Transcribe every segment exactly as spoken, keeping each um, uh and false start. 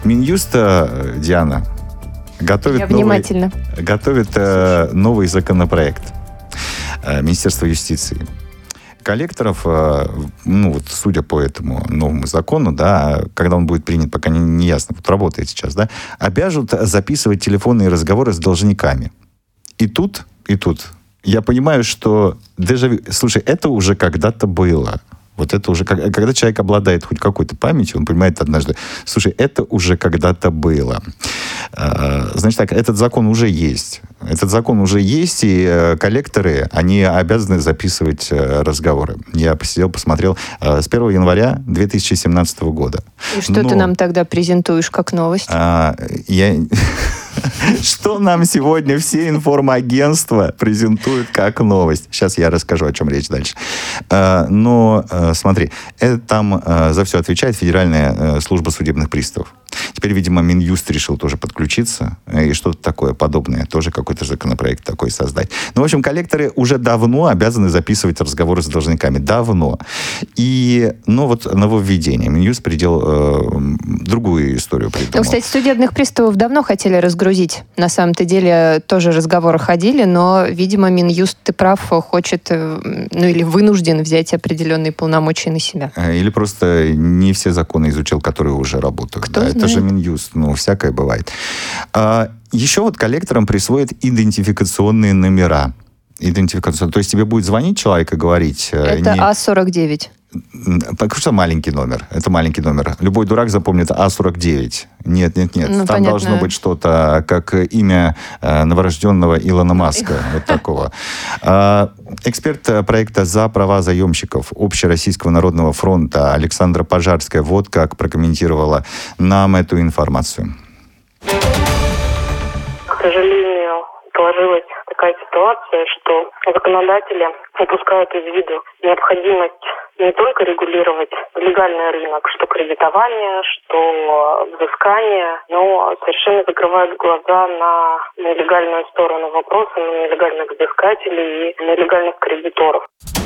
Минюст, Диана, готовит, Я внимательно. новый, готовит э, новый законопроект э, Министерства юстиции. Коллекторов, э, ну вот судя по этому новому закону, да, когда он будет принят, пока не, не ясно, вот работает сейчас, да, обяжут записывать телефонные разговоры с должниками. И тут, и тут я понимаю, что дежавю... Слушай, это уже когда-то было. Вот это уже, когда человек обладает хоть какой-то памятью, он понимает однажды, слушай, это уже когда-то было. Значит так, этот закон уже есть. Этот закон уже есть, и коллекторы, они обязаны записывать разговоры. Я посидел, посмотрел. С первого января две тысячи семнадцатого года. И что Но... ты нам тогда презентуешь как новость? А, я... Что нам сегодня все информагентства презентуют как новость? Сейчас я расскажу, о чем речь дальше. Но смотри, это там за все отвечает Федеральная служба судебных приставов. Теперь, видимо, Минюст решил тоже подключиться и что-то такое подобное, тоже какой-то законопроект такой создать. Ну, в общем, коллекторы уже давно обязаны записывать разговоры с должниками. Давно. И, ну, вот нововведение. Минюст придел э, другую историю придумал. Ну, кстати, судебных приставов давно хотели разгрузить. На самом-то деле тоже разговоры ходили, но, видимо, Минюст, ты прав, хочет, ну, или вынужден взять определенные полномочия на себя. Или просто не все законы изучил, которые уже работают. Кто да, знает. Это же Минюст, ну, всякое бывает. А, еще вот коллекторам присвоят идентификационные номера. Идентификация. То есть тебе будет звонить человек и говорить... Это не... А сорок девять. Потому что маленький номер. Это маленький номер. Любой дурак запомнит А сорок девять. Нет, нет, нет. Ну, Там понятно. должно быть что-то, как имя э, новорожденного Илона Маска. Вот такого. А, эксперт проекта «За права заемщиков» Общероссийского народного фронта Александра Пожарская вот как прокомментировала нам эту информацию. К сожалению, сложилась такая ситуация, что законодатели упускают из виду необходимость не только регулировать легальный рынок, что кредитование, что взыскание, но совершенно закрывают глаза на нелегальную сторону вопроса, на нелегальных взыскателей и нелегальных кредиторов.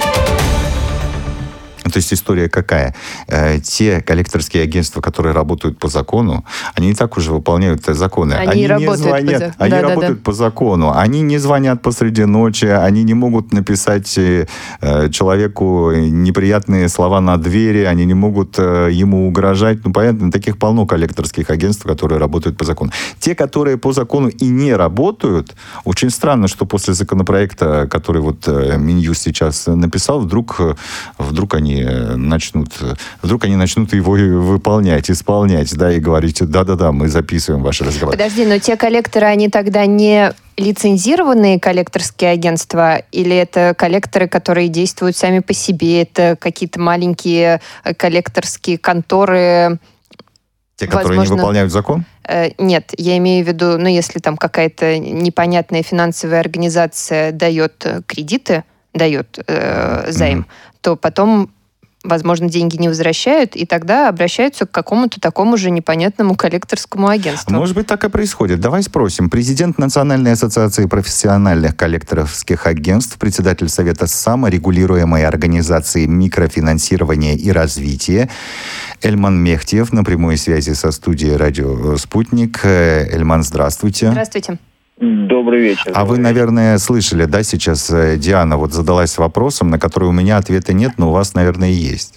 То есть история какая? Э, те коллекторские агентства, которые работают по закону, они и так уже выполняют законы. Они, они не звонят, по, они да, работают да, да. по закону. Они не звонят посреди ночи, они не могут написать э, человеку неприятные слова на двери, они не могут э, ему угрожать. Ну, понятно, таких полно коллекторских агентств, которые работают по закону. Те, которые по закону и не работают, очень странно, что после законопроекта, который вот э, Минюст сейчас написал, вдруг, вдруг они начнут, вдруг они начнут его выполнять, исполнять, да, и говорить, да-да-да, мы записываем ваши разговоры. Подожди, но те коллекторы, они тогда не лицензированные коллекторские агентства, или это коллекторы, которые действуют сами по себе, это какие-то маленькие коллекторские конторы? Те, которые возможно, не выполняют закон? Э, нет, я имею в виду, ну, если там какая-то непонятная финансовая организация дает кредиты, дает э, займ, mm-hmm. то потом, возможно, деньги не возвращают, и тогда обращаются к какому-то такому же непонятному коллекторскому агентству. Может быть, так и происходит. Давай спросим. Президент Национальной ассоциации профессиональных коллекторских агентств, председатель Совета саморегулируемой организации микрофинансирования и развития Эльман Мехтиев на прямой связи со студией «Радио Спутник». Эльман, здравствуйте. Здравствуйте. Добрый вечер. А вы, наверное, слышали, да, сейчас Диана вот задалась вопросом, на который у меня ответа нет, но у вас, наверное, есть.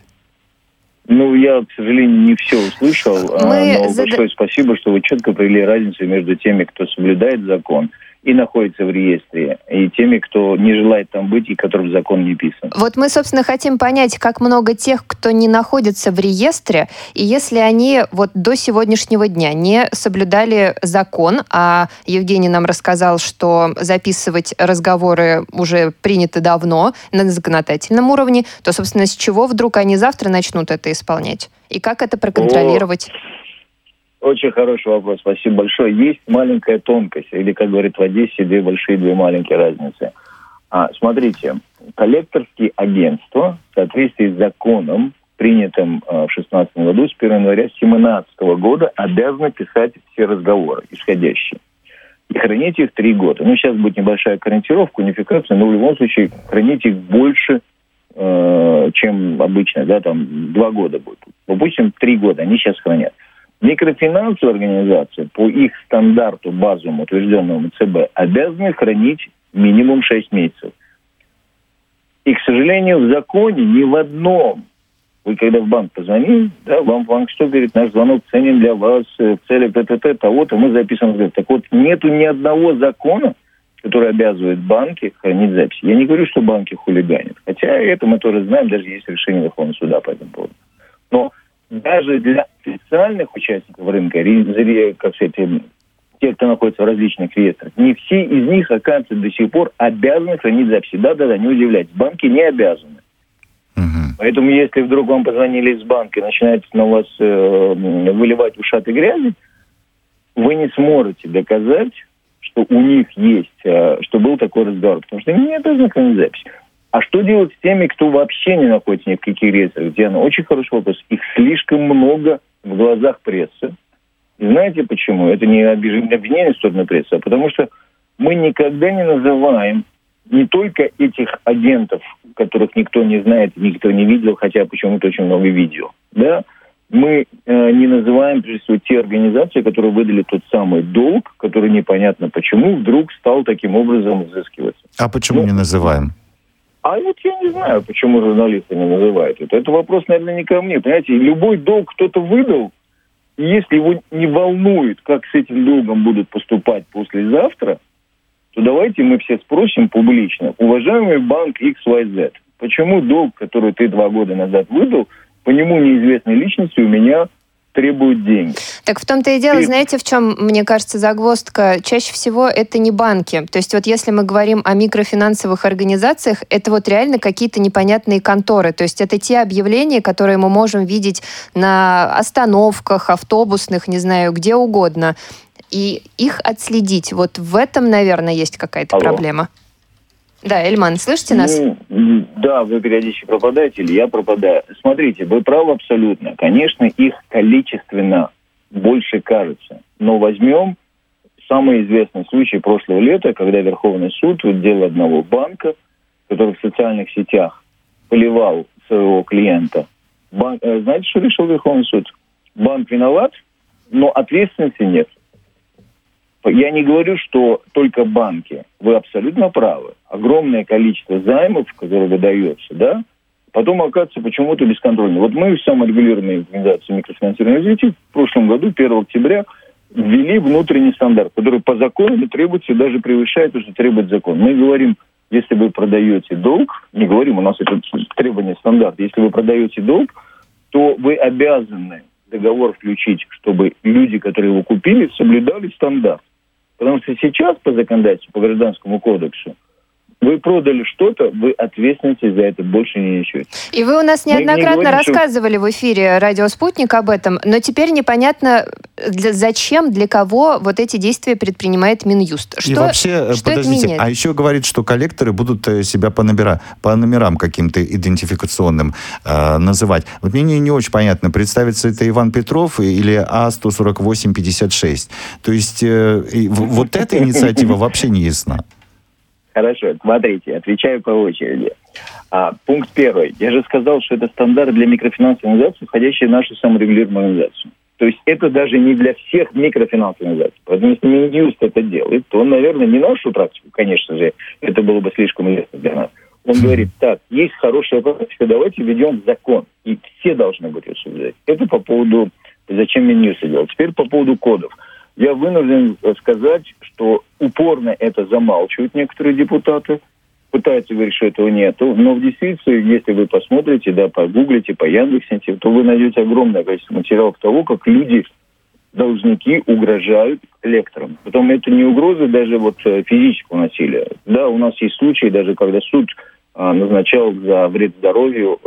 Ну, я, к сожалению, не все услышал, Мы но зад... большое спасибо, что вы четко провели разницу между теми, кто соблюдает закон и находится в реестре, и теми, кто не желает там быть и которым закон не писан. Вот мы, собственно, хотим понять, как много тех, кто не находится в реестре, и если они вот до сегодняшнего дня не соблюдали закон, а Евгений нам рассказал, что записывать разговоры уже принято давно на законодательном уровне, то, собственно, с чего вдруг они завтра начнут это исполнять? И как это проконтролировать? О... Очень хороший вопрос, спасибо большое. Есть маленькая тонкость, или, как говорят в Одессе, две большие, две маленькие разницы. А, смотрите, коллекторские агентства в соответствии с законом, принятым а, в шестнадцатом году, с первого января две тысячи семнадцатого года, обязаны писать все разговоры исходящие. И хранить их три года. Ну, сейчас будет небольшая корректировка, унификация, но в любом случае хранить их больше, э, чем обычно, да, там два года будет. Допустим, три года они сейчас хранят. Микрофинансовые организации по их стандарту базовому, утвержденному ЦБ, обязаны хранить минимум шесть месяцев. И, к сожалению, в законе ни в одном. Вы когда в банк позвонили, да, вам банк что говорит, наш звонок ценен для вас в целях т.т.т. того-то, мы записываем. Так вот, нету ни одного закона, который обязывает банки хранить записи. Я не говорю, что банки хулиганят. Хотя это мы тоже знаем, даже есть решение Верховного суда по этому поводу. Но даже для официальных участников рынка, как сказать, те, кто находится в различных реестрах, не все из них, оказывается, до сих пор обязаны хранить записи. Да-да-да, не удивляйтесь, банки не обязаны. Uh-huh. Поэтому, если вдруг вам позвонили из банка и начинают на вас э, выливать ушаты грязи, вы не сможете доказать, что у них есть, э, что был такой разговор, потому что не обязаны хранить запись. А что делать с теми, кто вообще не находится ни в каких реестрах? Диана, очень хороший вопрос. Их слишком много в глазах прессы. И знаете почему? Это не обвинение в сторону прессы, а потому что мы никогда не называем не только этих агентов, которых никто не знает, никто не видел, хотя почему-то очень много видео, да, мы э, не называем, прежде всего, те организации, которые выдали тот самый долг, который непонятно почему вдруг стал таким образом взыскиваться. А почему ну, не называем? А вот я не знаю, почему журналисты не называют это. Это вопрос, наверное, не ко мне. Понимаете, любой долг кто-то выдал, и если его не волнует, как с этим долгом будут поступать послезавтра, то давайте мы все спросим публично. Уважаемый банк икс уай зет, почему долг, который ты два года назад выдал, по нему неизвестной личности у меня требуют деньги? Так в том-то и дело, и... знаете, в чем, мне кажется, загвоздка? Чаще всего это не банки. То есть вот если мы говорим о микрофинансовых организациях, это вот реально какие-то непонятные конторы. То есть это те объявления, которые мы можем видеть на остановках, автобусных, не знаю, где угодно. И их отследить. Вот в этом, наверное, есть какая-то Алло. проблема. Да, Эльман, слышите нас? Ну, да, вы периодически пропадаете, или я пропадаю. Смотрите, вы правы абсолютно. Конечно, их количественно больше кажется. Но возьмем самый известный случай прошлого лета, когда Верховный суд в дело одного банка, который в социальных сетях поливал своего клиента. Банк, знаете, что решил Верховный суд? Банк виноват, но ответственности нет. Я не говорю, что только банки. Вы абсолютно правы. Огромное количество займов, которые выдаются, да, потом оказывается почему-то бесконтрольно. Вот мы в саморегулированной организации микрофинансирования развития в прошлом году, первого октября, ввели внутренний стандарт, который по закону требуется и даже превышает то, что требует закон. Мы говорим, если вы продаете долг, не говорим, у нас это требование стандарта, если вы продаете долг, то вы обязаны договор включить, чтобы люди, которые его купили, соблюдали стандарт. Потому что сейчас по законодательству, по Гражданскому кодексу, вы продали что-то, вы ответственности за это больше не несете. И вы у нас неоднократно не говорим, рассказывали что... в эфире «Радио Спутник» об этом, но теперь непонятно, для, зачем, для кого вот эти действия предпринимает Минюст. Что, И вообще, что подождите, а еще говорит, что коллекторы будут себя по, номера, по номерам каким-то идентификационным э, называть. Вот мне не, не очень понятно, представится это Иван Петров или А сто сорок восемь пятьдесят шесть. То есть э, вот эта инициатива вообще не ясна. Хорошо, смотрите, отвечаю по очереди. А, пункт первый. Я же сказал, что это стандарт для микрофинансовых организаций, входящие в нашу саморегулируемую организацию. То есть это даже не для всех микрофинансовых организаций. Поэтому если Минюст это делает, то он, наверное, не нашу практику, конечно же, это было бы слишком известно для нас. Он говорит, так, есть хорошая практика, давайте введем закон. И все должны быть ее соблюдать. Это по поводу, зачем Минюст это делал. Теперь по поводу кодов. Я вынужден сказать, что упорно это замалчивают некоторые депутаты, пытаются говорить, что этого нету, но в действительности, если вы посмотрите, да, погуглите, по Яндексе, то вы найдете огромное количество материалов того, как люди, должники, угрожают коллекторам. Потом это не угроза даже вот физического насилия. Да, у нас есть случаи, даже когда суд а, назначал за вред здоровью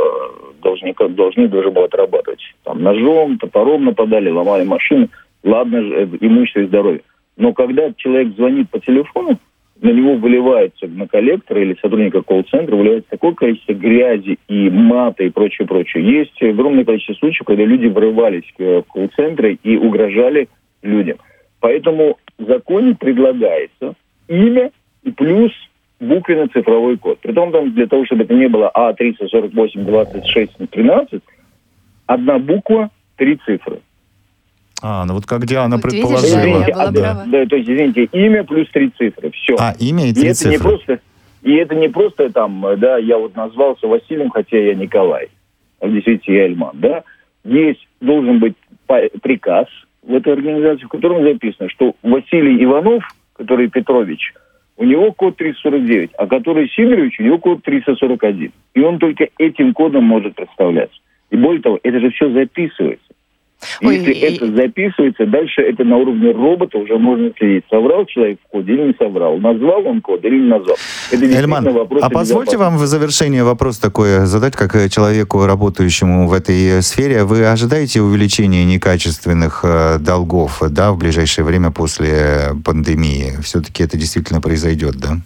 а, должника, должник должен был отрабатывать. Там ножом, топором нападали, ломали машины. Ладно, имущество и здоровье. Но когда человек звонит по телефону, на него выливается, на коллектора или сотрудника колл-центра, выливается такое количество грязи и мата и прочее, прочее. Есть огромное количество случаев, когда люди врывались в колл-центры и угрожали людям. Поэтому в законе предлагается имя и плюс буквенно-цифровой код. Притом там для того, чтобы это не было А триста сорок восемь двадцать шесть тринадцать, одна буква, три цифры. А, ну вот как Диана Вот предположила. видишь, да, я была да, права. да, то есть, извините, имя плюс три цифры, все. А, имя и И три это не цифры. просто, и это не просто там, да, я вот назвался Василием, хотя я Николай, а действительно я Эльман, да. Есть, должен быть приказ в этой организации, в котором записано, что Василий Иванов, который Петрович, у него код триста сорок девять, а который Сидорович, у него код триста сорок один. И он только этим кодом может представляться. И более того, это же все записывается. Ой, Если и... это записывается, дальше это на уровне робота уже можно следить. Соврал человек в коде или не соврал. Назвал он код или не назвал. Это Эльман, вопрос. а позвольте вам в завершение вопрос такой задать, как человеку, работающему в этой сфере. Вы ожидаете увеличения некачественных э, долгов, да, в ближайшее время после пандемии? Все-таки это действительно произойдет, да?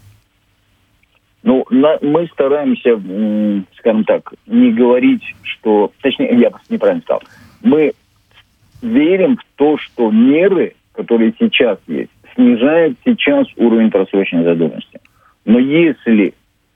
Ну, на, мы стараемся, м, скажем так, не говорить, что... Точнее, я просто неправильно сказал. Мы верим в то, что меры, которые сейчас есть, снижают сейчас уровень просроченной задолженности. Но если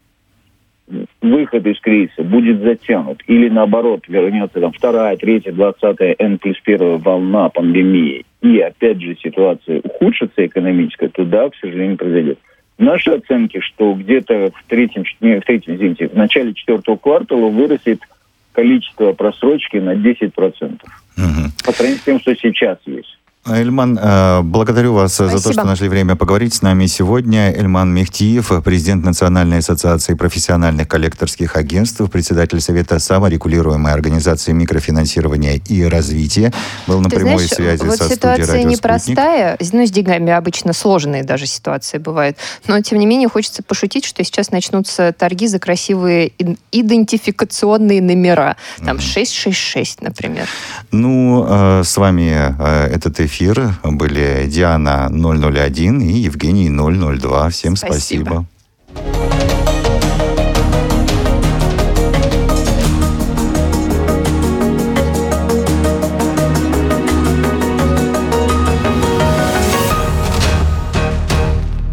выход из кризиса будет затянут, или наоборот вернется там вторая, третья, двадцатая, N плюс первая волна пандемии, и опять же ситуация ухудшится экономическая, то да, к сожалению, произойдет. Наши оценки, что где-то в третьем, не, в третьем, извините, в начале четвертого квартала вырастет количество просрочки на десять процентов. Угу. По сравнению с тем, что сейчас есть. Эльман, благодарю вас Спасибо. за то, что нашли время поговорить с нами сегодня. Эльман Мехтиев, президент Национальной ассоциации профессиональных коллекторских агентств, председатель Совета саморегулируемой организации микрофинансирования и развития, был на Ты прямой знаешь, связи вот со студией ситуация «Радио непростая, ну, с деньгами обычно сложные даже ситуации бывают, но, тем не менее, хочется пошутить, что сейчас начнутся торги за красивые идентификационные номера. Там mm-hmm. шесть шесть шесть, например. Ну, э, с вами э, этот эфир были Диана ноль ноль один и Евгений ноль ноль два. Всем спасибо. Спасибо.